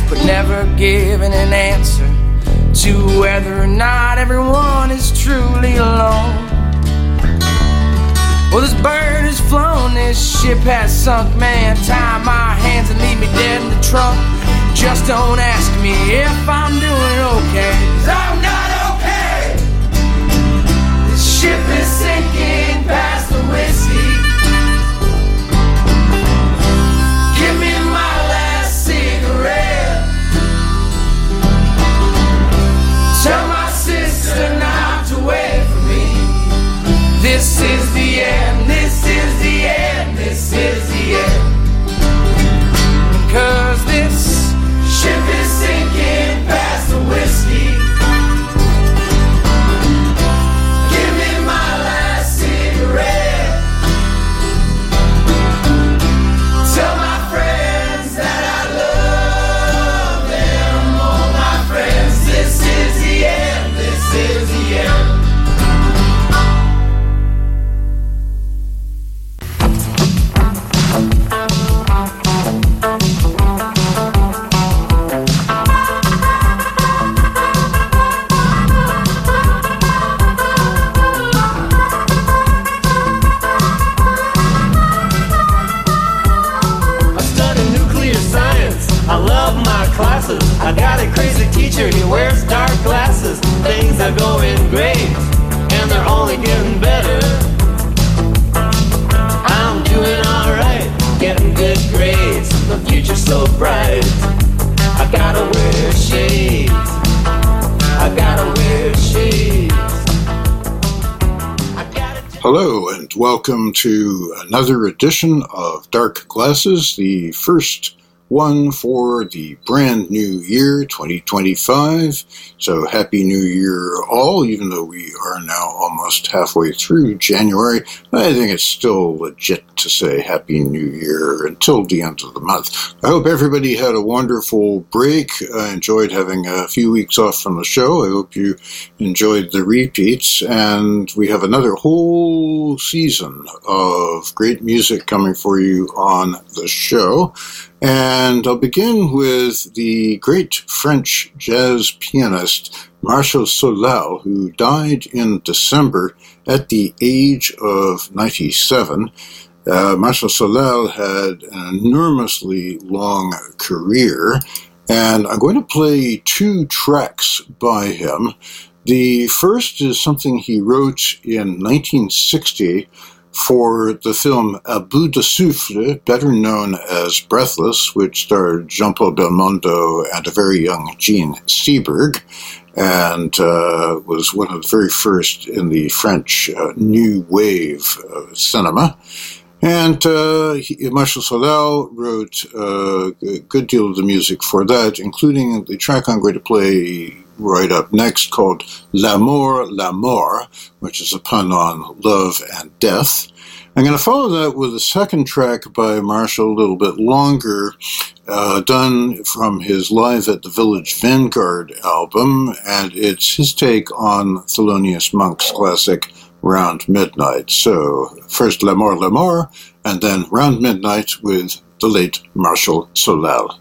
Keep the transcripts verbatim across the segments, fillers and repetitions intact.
but never given an answer to whether or not everyone is truly alone. Well, this bird has flown, this ship has sunk, man. Tie my hands and leave me dead in the trunk. Just don't ask me if I'm doing okay, 'cause I'm not okay. This ship is sinking past the whiskey. Give me my last cigarette. Tell my sister not to wait for me. This is the end, this is the end, this is the end. 'Cause this ship is sinking past the whiskey. Give me my last cigarette. Tell my friends that I love them. Oh, my friends, this is the end, this is the end. I got a crazy teacher, he wears dark glasses. Things are going great, and they're only getting better. I'm doing alright, getting good grades. The future's so bright. I gotta wear shades. I gotta wear shades. I gotta... Hello, and welcome to another edition of Dark Glasses, the first one for the brand new year, twenty twenty-five. So happy new year all, even though we are now almost halfway through January. I think it's still legit to say happy new year until the end of the month. I hope everybody had a wonderful break. I enjoyed having a few weeks off from the show. I hope you enjoyed the repeats, and we have another whole season of great music coming for you on the show. And I'll begin with the great French jazz pianist Martial Solal, who died in December at the age of ninety-seven. Uh, Martial Solal had an enormously long career, and I'm going to play two tracks by him. The first is something he wrote in nineteen sixty for the film A Bout de Souffle, better known as Breathless, which starred Jean-Paul Belmondo and a very young Jean Seberg, and uh, was one of the very first in the French uh, new wave of cinema. And uh, he, Martial Solal wrote uh, a good deal of the music for that, including the track I'm going to play right up next called L'amour, l'amour, which is a pun on love and death. I'm going to follow that with a second track by Martial, a little bit longer, uh, done from his Live at the Village Vanguard album, and it's his take on Thelonious Monk's classic Round Midnight. So first L'amour, l'amour, and then Round Midnight with the late Martial Solal.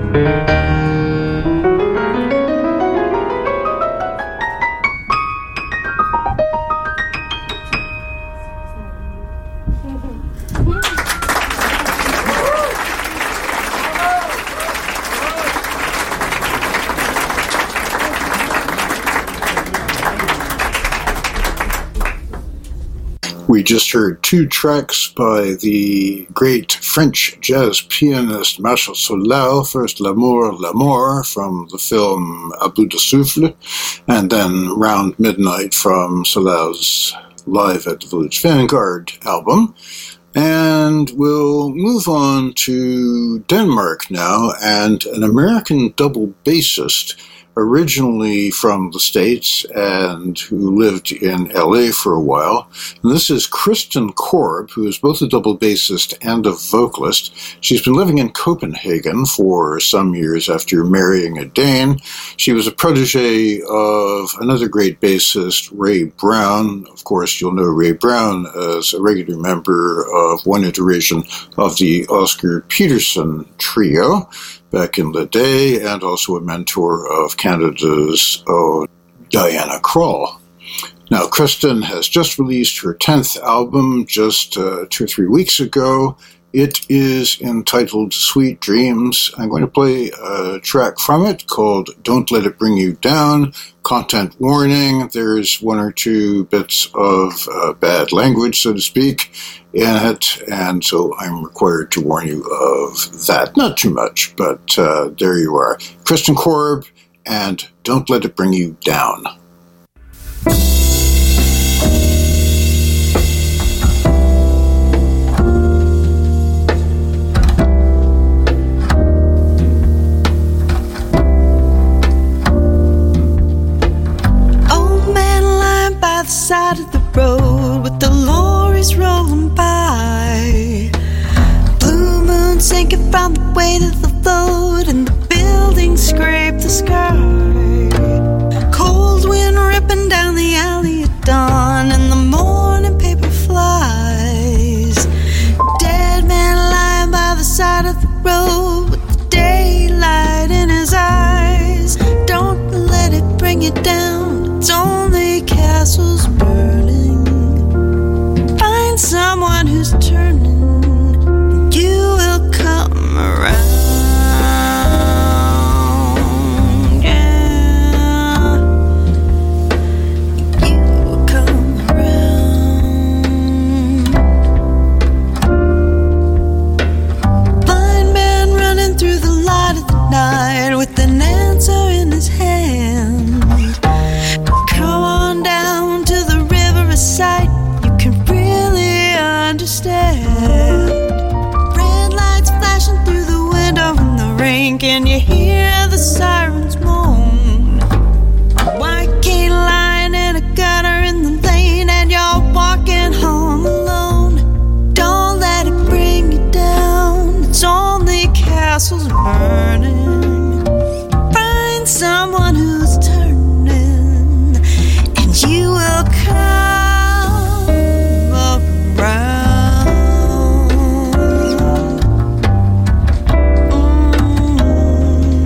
We just heard two tracks by the great French jazz pianist Marshall Solal. First, L'amour, l'amour from the film A Bout de Souffle, and then Round Midnight from Solal's Live at the Village Vanguard album. And we'll move on to Denmark now, and an American double bassist, originally from the States and who lived in L A for a while. And this is Kristen Korb, who is both a double bassist and a vocalist. She's been living in Copenhagen for some years after marrying a Dane. She was a protege of another great bassist, Ray Brown. Of course, you'll know Ray Brown as a regular member of one iteration of the Oscar Peterson Trio back in the day, and also a mentor of Canada's oh, Diana Krall. Now, Kristen has just released her tenth album just uh, two or three weeks ago. It is entitled Sweet Dreams. I'm going to play a track from it called Don't Let It Bring You Down. Content warning, there's one or two bits of uh, bad language, so to speak, in it, and so I'm required to warn you of that. Not too much, but uh, there you are. Kristen Korb and Don't Let It Bring You Down. Side of the road with the lorries rolling by, blue moon sinking from the weight of the load, and the buildings scrape the sky. Cold wind ripping down the alley at dawn, and the morning paper flies. Dead man lying by the side of the road with the daylight in his eyes. Don't let it bring you down, it's only castles burning. Find someone who's turning, and you will come around. Yeah, you will come around. Blind man running through the light of the night with an answer in his hand. Come on down to the river, a sight you can really understand. Red lights flashing through the window in the rain. Can you hear the sirens moan? A white cane lying in a gutter in the lane, and you're walking home alone. Don't let it bring you down, it's only castles burning. Find someone who's turning, and you will come around. Mm.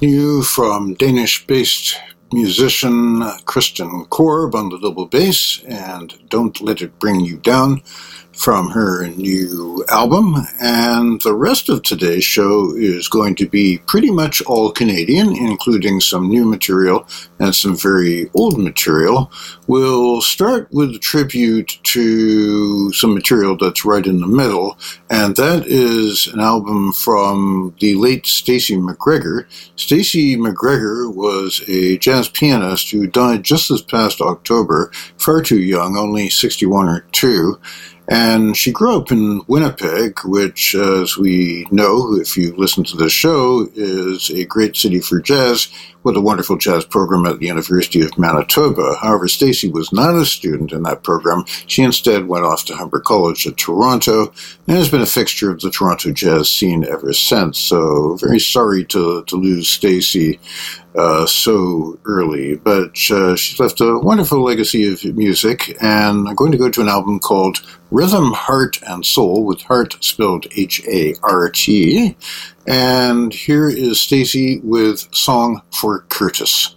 new from Danish-based musician Kristen Korb on the double bass, and Don't Let It Bring You Down from her new album. And the rest of today's show is going to be pretty much all Canadian, including some new material and some very old material. We'll start with a tribute to some material that's right in the middle, and that is an album from the late Stacey McGregor. Stacey McGregor was a jazz pianist who died just this past October, far too young, only sixty-one or two. And she grew up in Winnipeg, which, as we know, if you listen to the show, is a great city for jazz, with a wonderful jazz program at the University of Manitoba. However, Stacey was not a student in that program. She instead went off to Humber College at Toronto, and has been a fixture of the Toronto jazz scene ever since. So, very sorry to, to lose Stacey uh, so early. But uh, she's left a wonderful legacy of music, and I'm going to go to an album called Rhythm, Heart, and Soul, with heart spelled H A R T. And here is Stacey with Song for Curtis.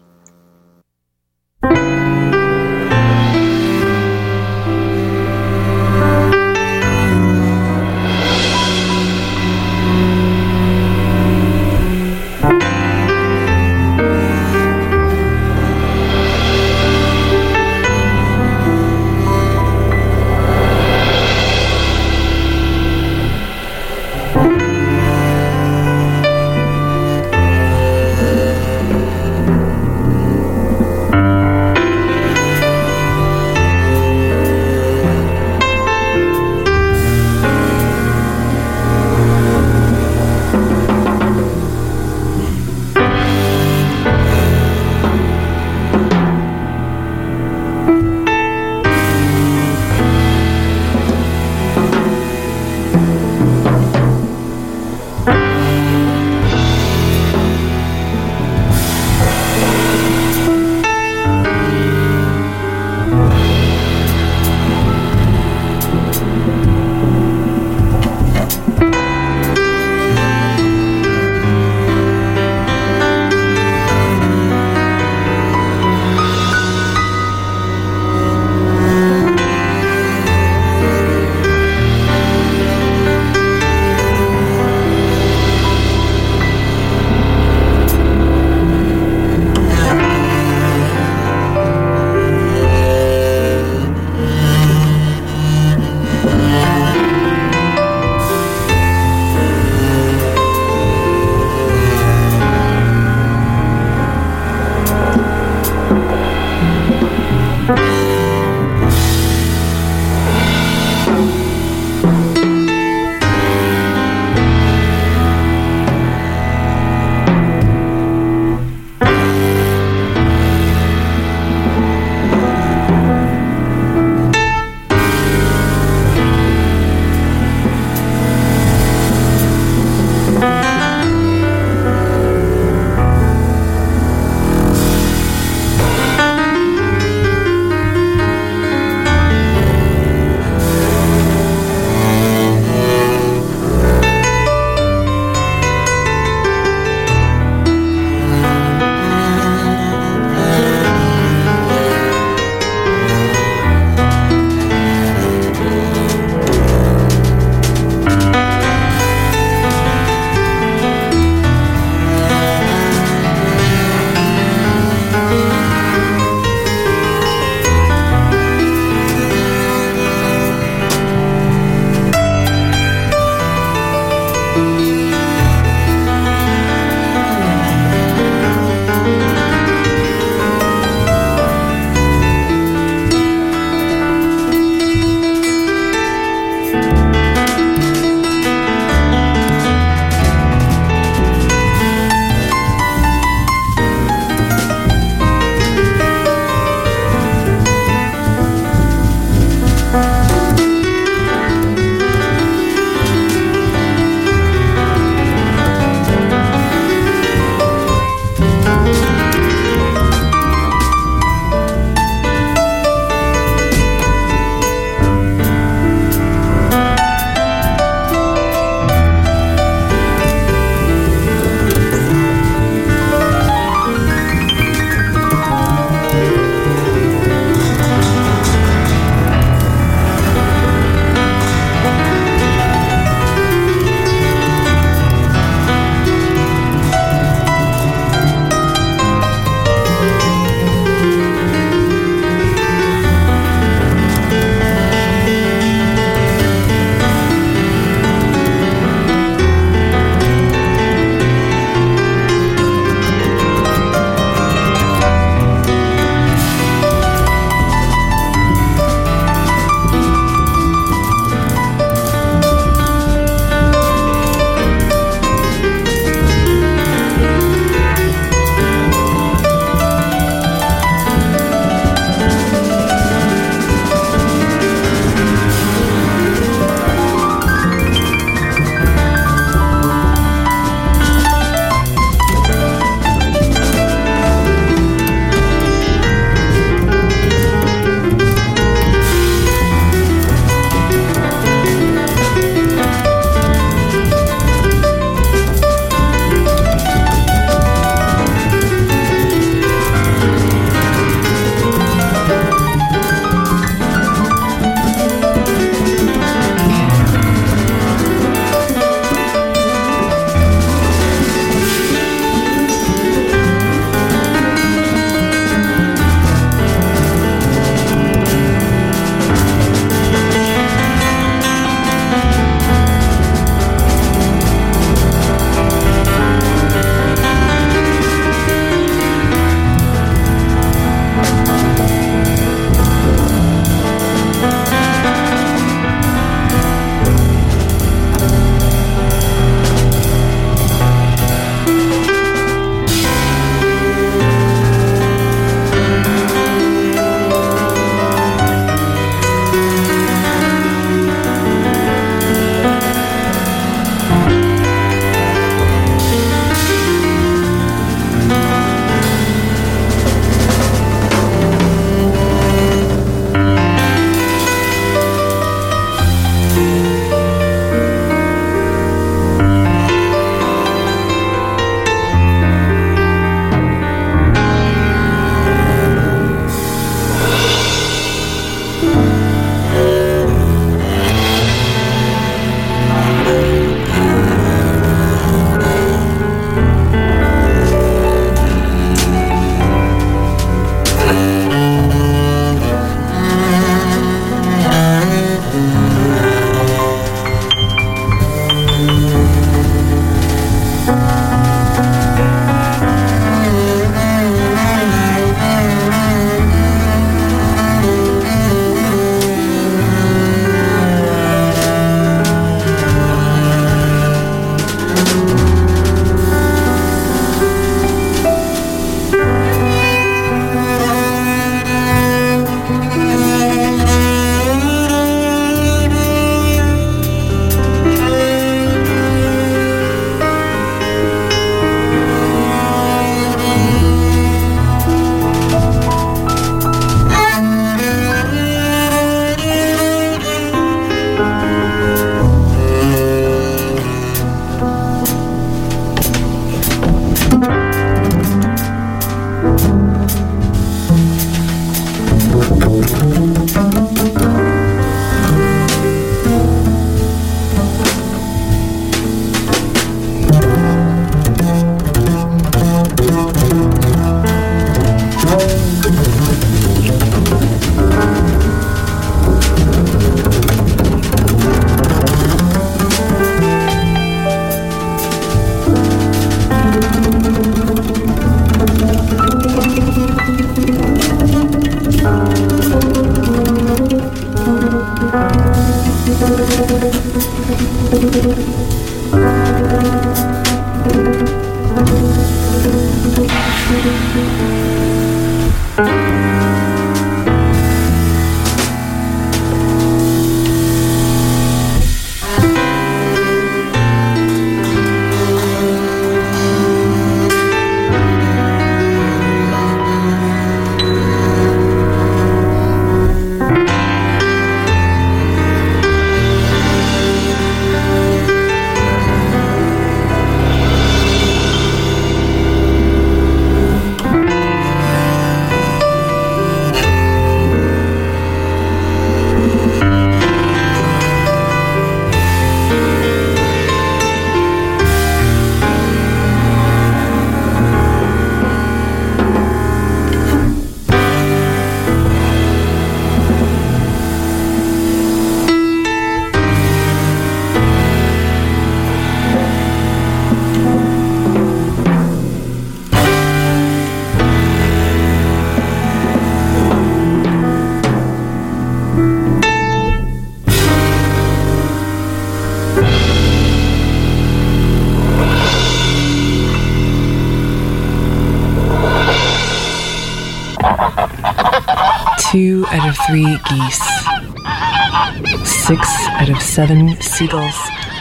Two out of three geese. Six out of seven seagulls.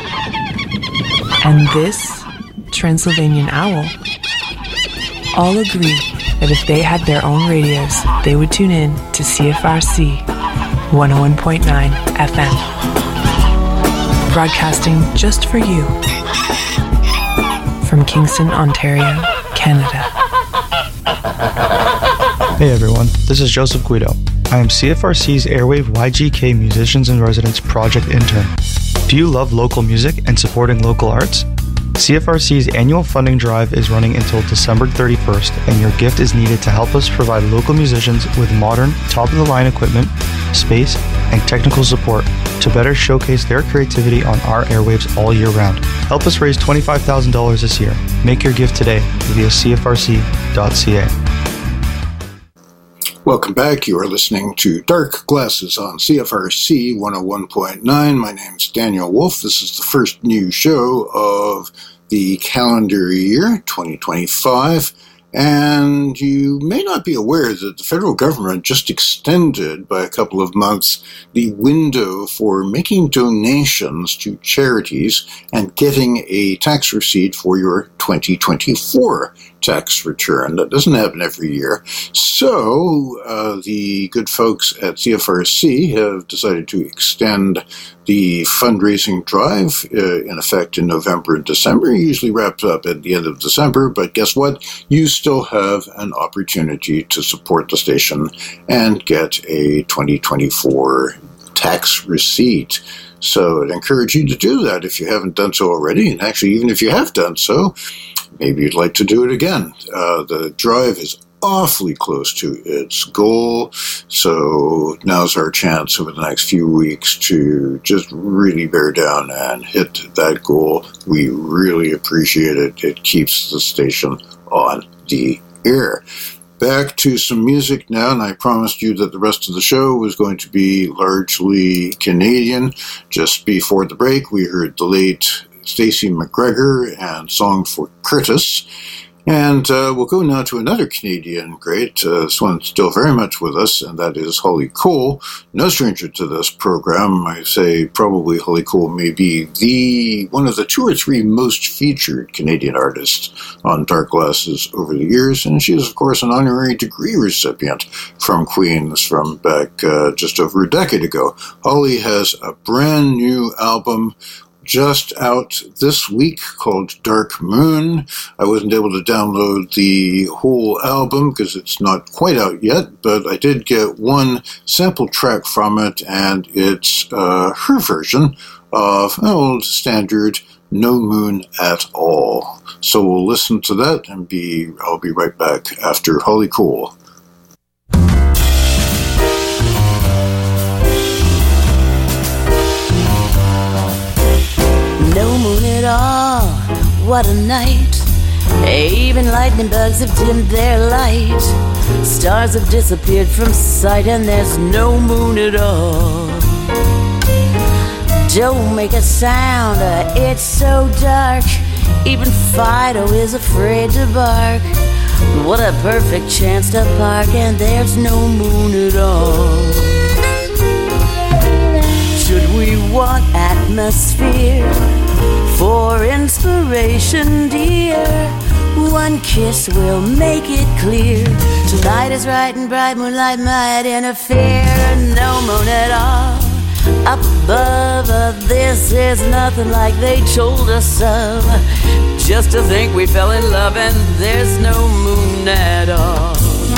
And this Transylvanian owl all agree that if they had their own radios, they would tune in to C F R C one oh one point nine F M. Broadcasting just for you from Kingston, Ontario, Canada. Hey everyone, this is Joseph Guido. I am C F R C's Airwave Y G K Musicians in Residence Project Intern. Do you love local music and supporting local arts? C F R C's annual funding drive is running until December thirty-first, and your gift is needed to help us provide local musicians with modern, top-of-the-line equipment, space, and technical support to better showcase their creativity on our airwaves all year round. Help us raise twenty-five thousand dollars this year. Make your gift today via c f r c dot c a. Welcome back. You are listening to Dark Glasses on C F R C one oh one point nine. My name's Daniel Wolf. This is the first new show of the calendar year, twenty twenty-five. And you may not be aware that the federal government just extended by a couple of months the window for making donations to charities and getting a tax receipt for your twenty twenty-four tax return. That doesn't happen every year. So uh, the good folks at C F R C have decided to extend the fundraising drive, uh, in effect in November and December. It usually wraps up at the end of December, but guess what? You still have an opportunity to support the station and get a twenty twenty-four tax receipt. So I'd encourage you to do that if you haven't done so already. And actually, even if you have done so, maybe you'd like to do it again. Uh, the drive is awfully close to its goal, so now's our chance over the next few weeks to just really bear down and hit that goal. We really appreciate it. It keeps the station on the air. Back to some music now, and I promised you that the rest of the show was going to be largely Canadian. Just before the break, we heard the late Stacey McGregor and Song for Curtis. And uh, we'll go now to another Canadian great. Uh, this one's still very much with us, and that is Holly Cole. No stranger to this program. I say probably Holly Cole may be the one of the two or three most featured Canadian artists on Dark Glasses over the years. And she is, of course, an honorary degree recipient from Queen's from back uh, just over a decade ago. Holly has a brand new album just out this week called Dark Moon. I wasn't able to download the whole album because it's not quite out yet, but I did get one sample track from it, and it's uh, her version of an old standard No Moon at All. So we'll listen to that, and be I'll be right back after Holly Cole. No moon at all, what a night. Even lightning bugs have dimmed their light. Stars have disappeared from sight, and there's no moon at all. Don't make a sound, uh, it's so dark. Even Fido is afraid to bark. What a perfect chance to park, and there's no moon at all. Should we want atmosphere for inspiration, dear? One kiss will make it clear. Tonight is right and bright, moonlight might interfere. No moon at all up above. uh, This is nothing like they told us of. Just to think we fell in love and there's no moon at all.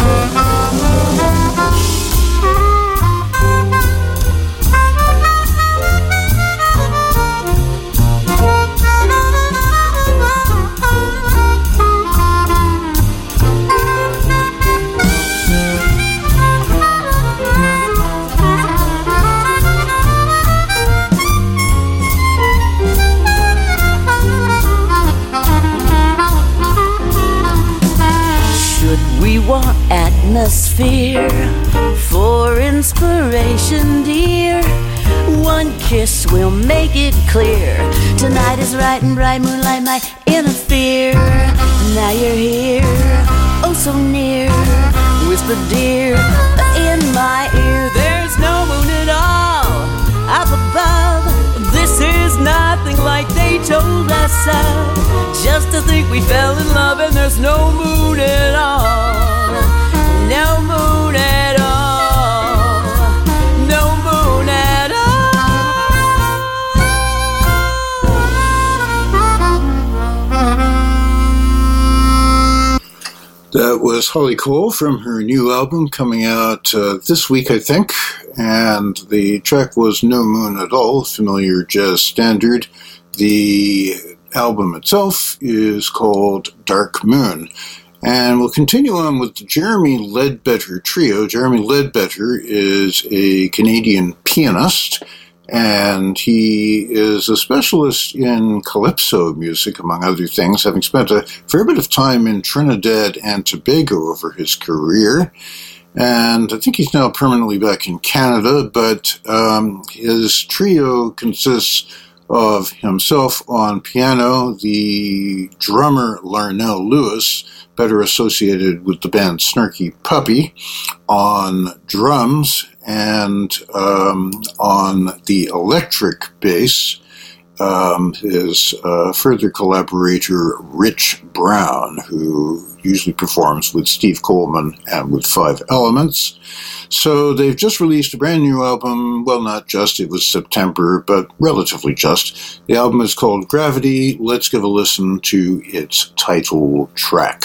We want atmosphere for inspiration, dear. One kiss will make it clear. Tonight is right and bright, moonlight might interfere. Now you're here, oh so near. Whisper dear in my ear. There's no moon at all up above. This is nothing like they told us of. Just to think we fell in love and there's no moon at all. No moon at all. No moon at all. That was Holly Cole from her new album coming out uh, this week, I think. And the track was No Moon at All, familiar jazz standard. The album itself is called Dark Moon. And we'll continue on with the Jeremy Ledbetter Trio. Jeremy Ledbetter is a Canadian pianist, and he is a specialist in calypso music, among other things, having spent a fair bit of time in Trinidad and Tobago over his career. And I think he's now permanently back in Canada, but um, his trio consists of himself on piano, the drummer Larnell Lewis, better associated with the band Snarky Puppy, on drums, and um, on the electric bass, um, his uh, further collaborator Rich Brown, who usually performs with Steve Coleman and with Five Elements. So they've just released a brand new album. Well, not just, it was September, but relatively just. The album is called Gravity. Let's give a listen to its title track.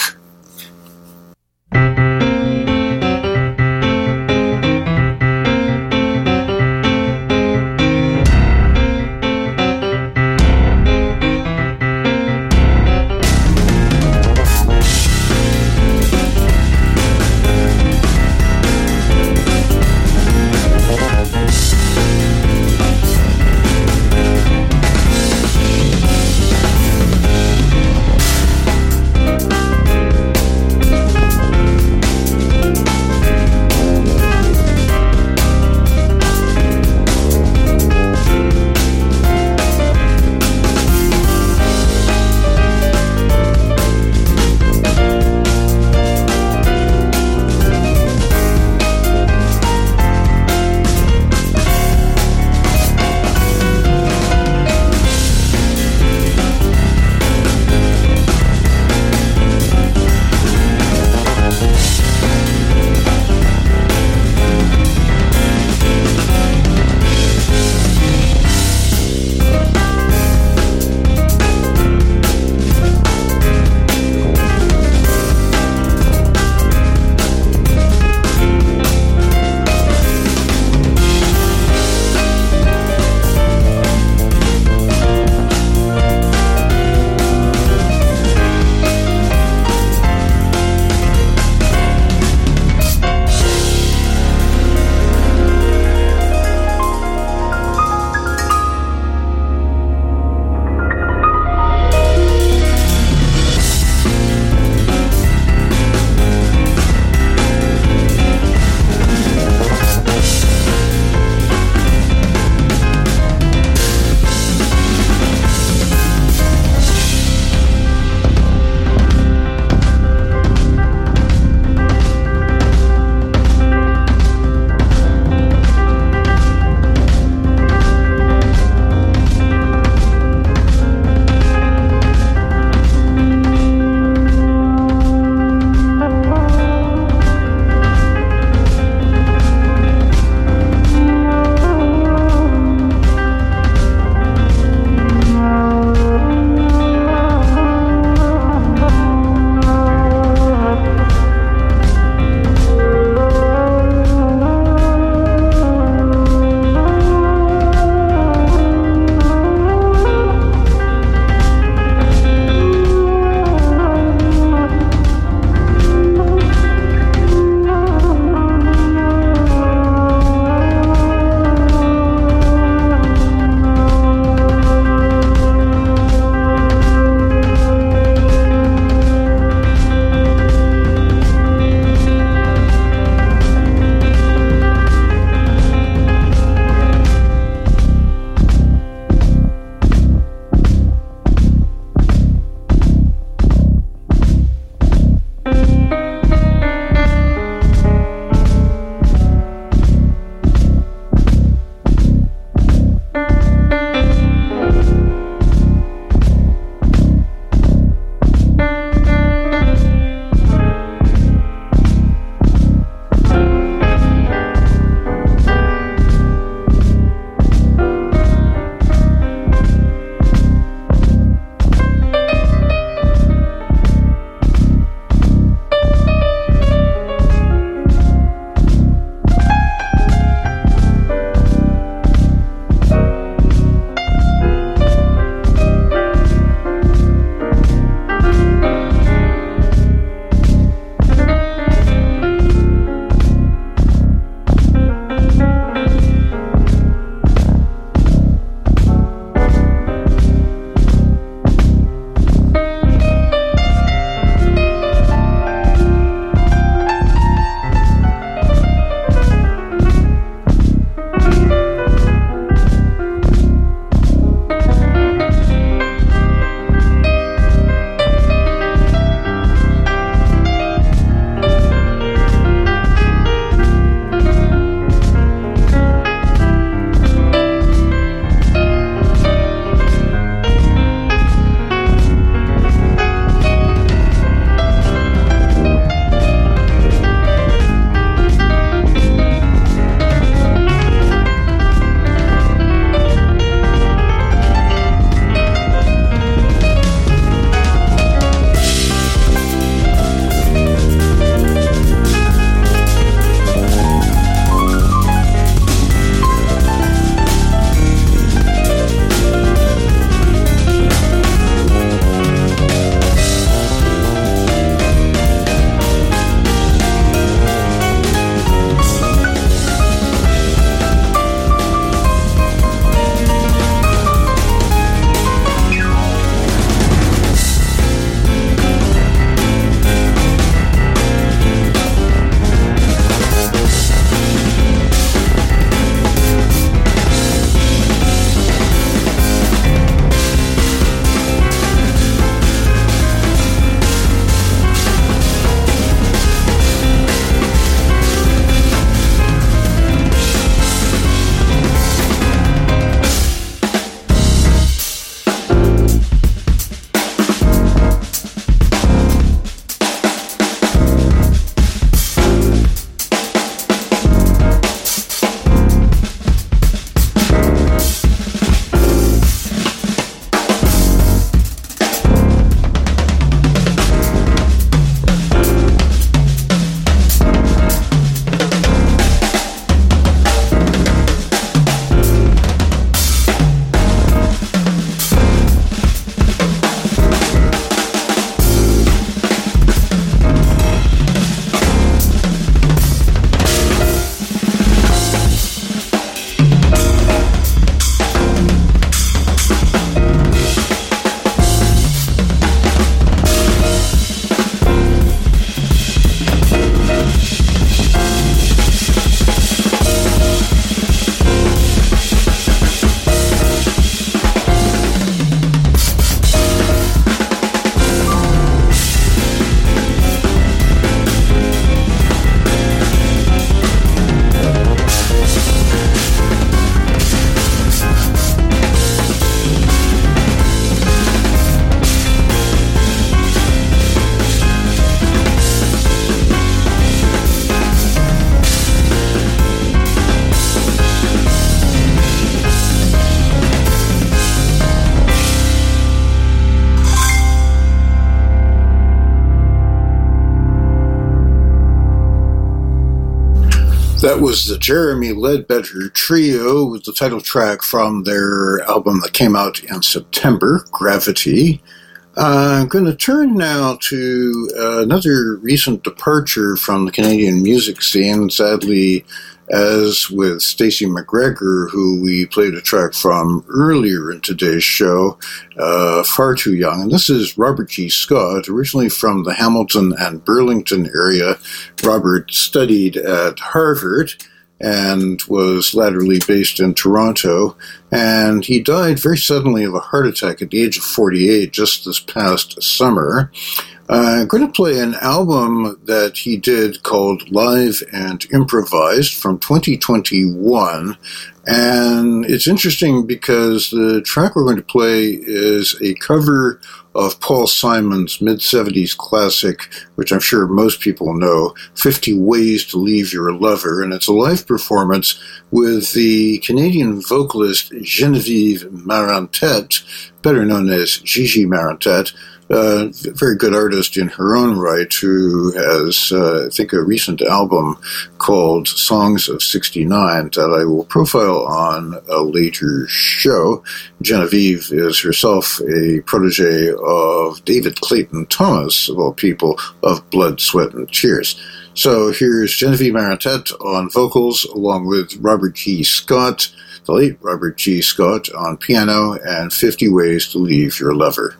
That was the Jeremy Ledbetter Trio with the title track from their album that came out in September, Gravity. Uh, I'm going to turn now to uh, another recent departure from the Canadian music scene. Sadly, as with Stacey McGregor, who we played a track from earlier in today's show, uh, Far Too Young. And this is Robert G. Scott, originally from the Hamilton and Burlington area. Robert studied at Harvard and was latterly based in Toronto. And he died very suddenly of a heart attack at the age of forty-eight just this past summer. Uh, I'm going to play an album that he did called Live and Improvised from twenty twenty-one. And it's interesting because the track we're going to play is a cover of Paul Simon's mid-seventies classic, which I'm sure most people know, fifty Ways to Leave Your Lover. And it's a live performance with the Canadian vocalist Genevieve Marantet, better known as Gigi Marantet. Uh, very good artist in her own right, who has, uh, I think, a recent album called Songs of sixty-nine that I will profile on a later show. Genevieve is herself a protege of David Clayton Thomas, of all people, of Blood, Sweat, and Tears. So here's Genevieve Marantet on vocals, along with Robert G. Scott, the late Robert G. Scott, on piano, and fifty Ways to Leave Your Lover.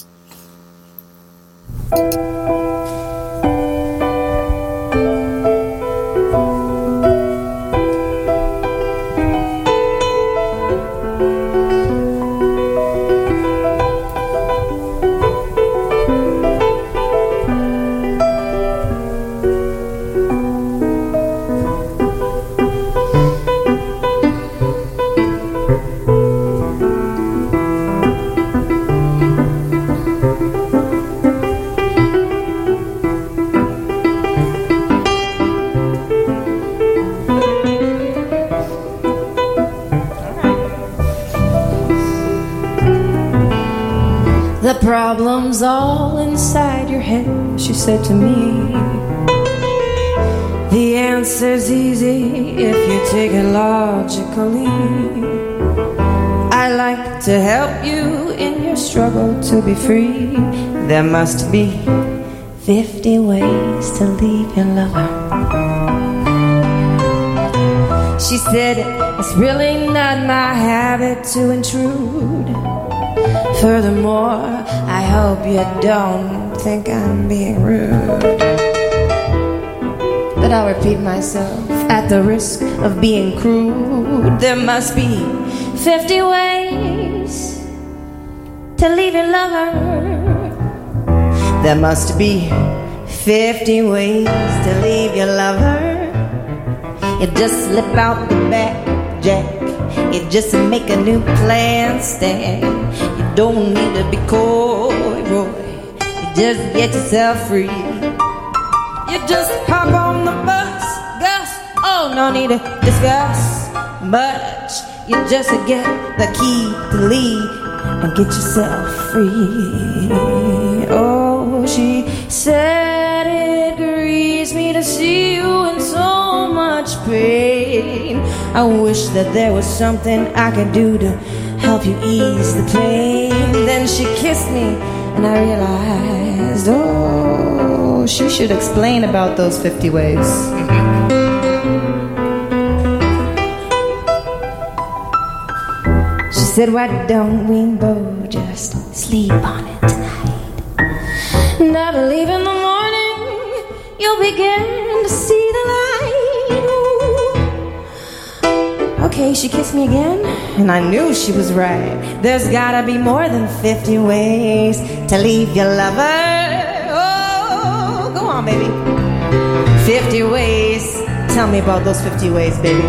The problem's all inside your head, she said to me. The answer's easy if you take it logically. I like to help you in your struggle to be free. There must be fifty ways to leave your lover. She said, it's really not my habit to intrude. Furthermore, I hope you don't think I'm being rude. But I'll repeat myself at the risk of being crude. There must be fifty ways to leave your lover. There must be fifty ways to leave your lover. You just slip out the back, Jack. You just make a new plan stand. You don't need to be coy, Roy. You just get yourself free. You just hop on the bus, Gus. Oh, no need to discuss much. You just get the key to leave and get yourself free. Oh, she said it grieves me to see you in so much pain. I wish that there was something I could do to help you ease the pain. Then she kissed me and I realized, oh, she should explain about those fifty ways. She said, why don't we both just sleep on it tonight? And I believe in the morning you'll begin to see the light. Okay, she kissed me again, and I knew she was right. There's gotta be more than fifty ways to leave your lover. Oh, go on, baby. fifty ways. Tell me about those fifty ways, baby.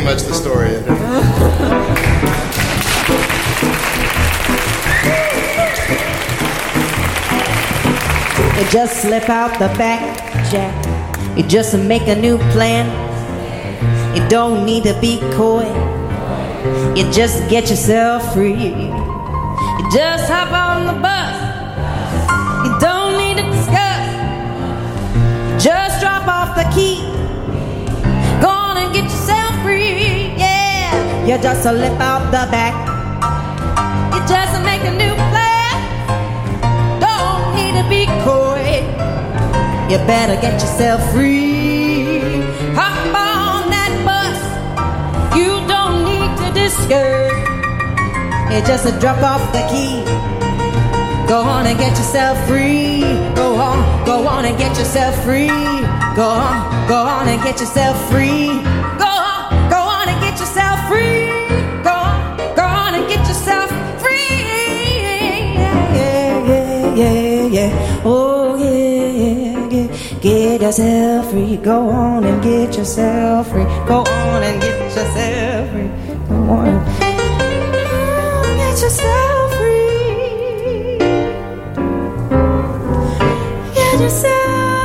pretty much the story. You just slip out the back, Jack. You just make a new plan. You don't need to be coy. You just get yourself free. You just hop on the bus. You don't need to discuss. Just drop off the key. Go on and get yourself free. Yeah, you just slip out the back. You just make a new plan. Don't need to be coy. You better get yourself free. Hop on that bus. You don't need to discuss. You just drop off the key. Go on and get yourself free. Go on, go on and get yourself free. Go on, go on and get yourself free. Go on, go on and get yourself free. Go on, go on and get yourself free. Yeah, yeah, yeah, yeah, yeah. Oh yeah, yeah, yeah. Get yourself free. Go on and get yourself free. Go on and get yourself free. Go on and get yourself free. Get yourself.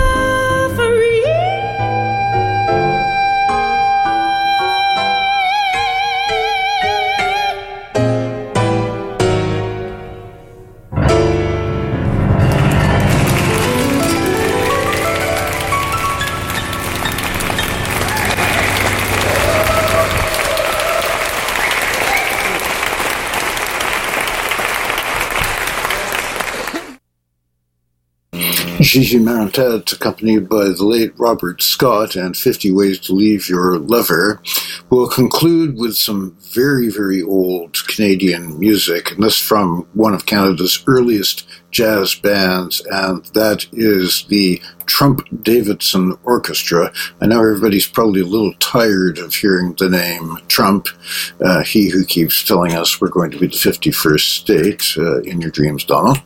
Gigi Marantet, accompanied by the late Robert Scott and fifty Ways to Leave Your Lover, will conclude with some very, very old Canadian music, and this from one of Canada's earliest jazz bands, and that is the Trump Davidson Orchestra. I know everybody's probably a little tired of hearing the name Trump, uh, he who keeps telling us we're going to be the fifty-first state, uh, in your dreams, Donald.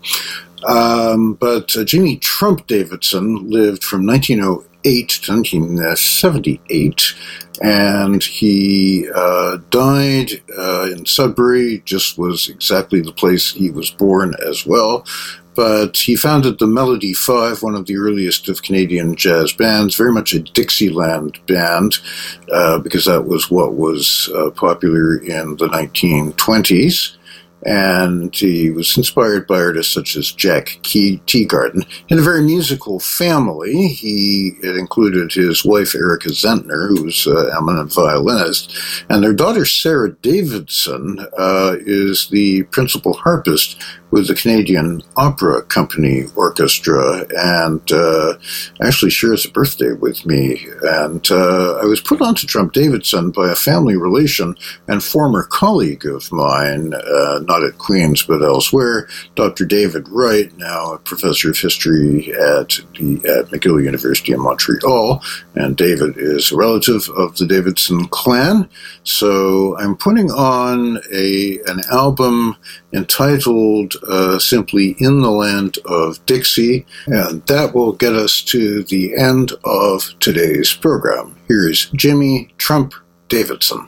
Um, but uh, Jimmy Trump Davidson lived from nineteen oh eight to nineteen seventy-eight, and he uh, died uh, in Sudbury, just was exactly the place he was born as well. But he founded the Melody Five, one of the earliest of Canadian jazz bands, very much a Dixieland band, uh, because that was what was uh, popular in the nineteen twenties. And he was inspired by artists such as Jack Teagarden. In a very musical family, he it included his wife Erica Zentner, who's an eminent violinist, and their daughter Sarah Davidson uh, is the principal harpist with the Canadian Opera Company Orchestra, and uh, actually shares a birthday with me. And uh, I was put onto Trump Davidson by a family relation and former colleague of mine, uh, not at Queen's but elsewhere, Doctor David Wright, now a professor of history at the at McGill University in Montreal, and David is a relative of the Davidson clan. So I'm putting on a an album entitled uh, simply In the Land of Dixie, and that will get us to the end of today's program. Here's Jimmy Trump Davidson.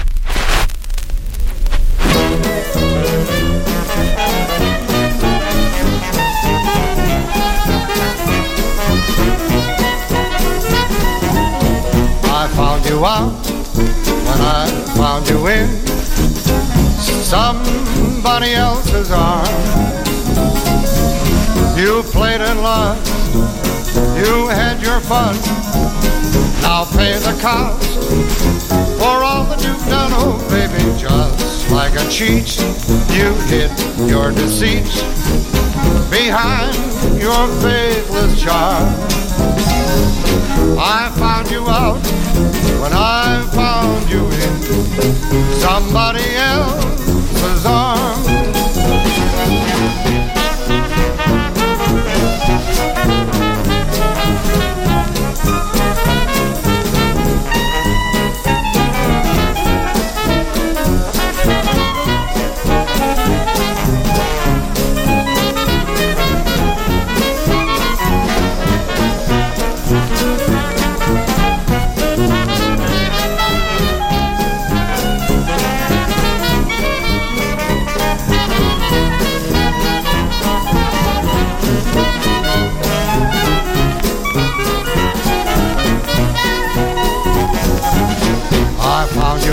I found you out when I found you in somebody else's arms. You played and lost, you had your fun. Now pay the cost for all that you've done, oh baby. Just like a cheat, you hid your deceit behind your faithless charm. I found you out when I found you in somebody else's arms.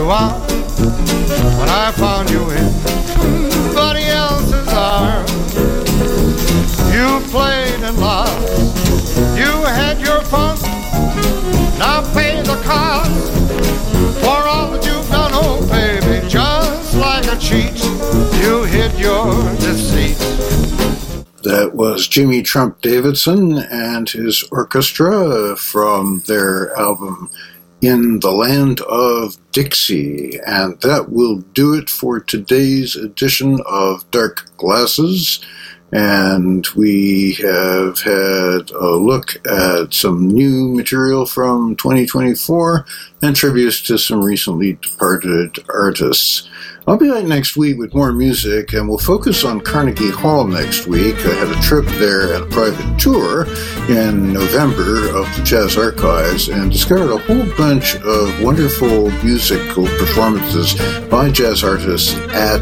on when I found you in somebody else's arms. You played and lost, you had your fun. Now pay the cost for all that you've done, oh baby. Just like a cheat, you hid your deceit. That was Jimmy Trump Davidson and his orchestra from their album In the Land of Dixie. And that will do it for today's edition of Dark Glasses. And we have had a look at some new material from twenty twenty-four and tributes to some recently departed artists. I'll be back next week with more music, and we'll focus on Carnegie Hall next week. I had a trip there and a private tour in November of the Jazz Archives and discovered a whole bunch of wonderful musical performances by jazz artists at